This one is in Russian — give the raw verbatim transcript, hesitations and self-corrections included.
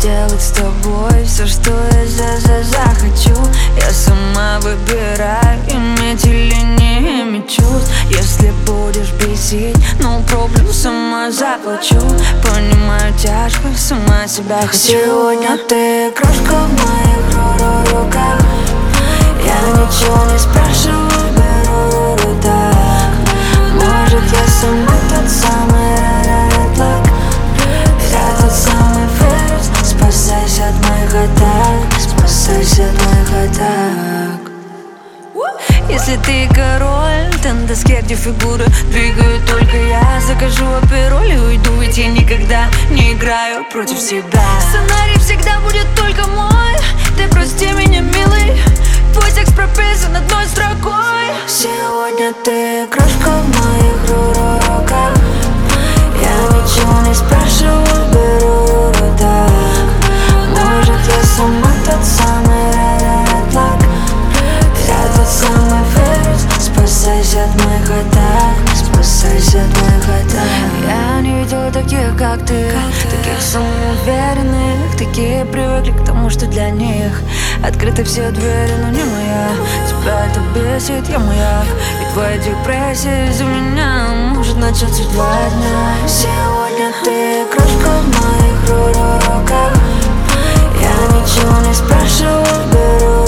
сделать с тобой все, что я за за захочу. Я сама выбираю, иметь или не иметь чувств. Если будешь бесить, no problem, сама заплачу. Понимаю, тяжко, сама себя хочу. Сегодня ты крошка в моих руках. Я ничего не спрашиваю, беру так. Может, я сама тот самый red flag. Я тот самый вирус. Спасайся от моих атак, спасайся от моих атак. Если ты король, то на доске, где фигуры двигаю только я. Закажу апероль и уйду, ведь я никогда не играю против себя. Сценарий всегда будет только мой. Ты прости меня, милый, твой текст прописан одной строкой. Сегодня ты крошка в моих руках. Я ничего не спрашиваю, беру так. Может, я сама тот самый red flag. Я тот самый вирус. Спасайся от моих атак, спасайся от моих атак. Я не видела таких, как ты, таких самоуверенных. Такие привыкли к тому, что для них открыты все двери, но не моя. Тебя это бесит, я маяк. И твоя депрессия из-за меня может начаться в два дня. Сегодня ты крошка в моих руках. Я ничего не спрашиваю, беру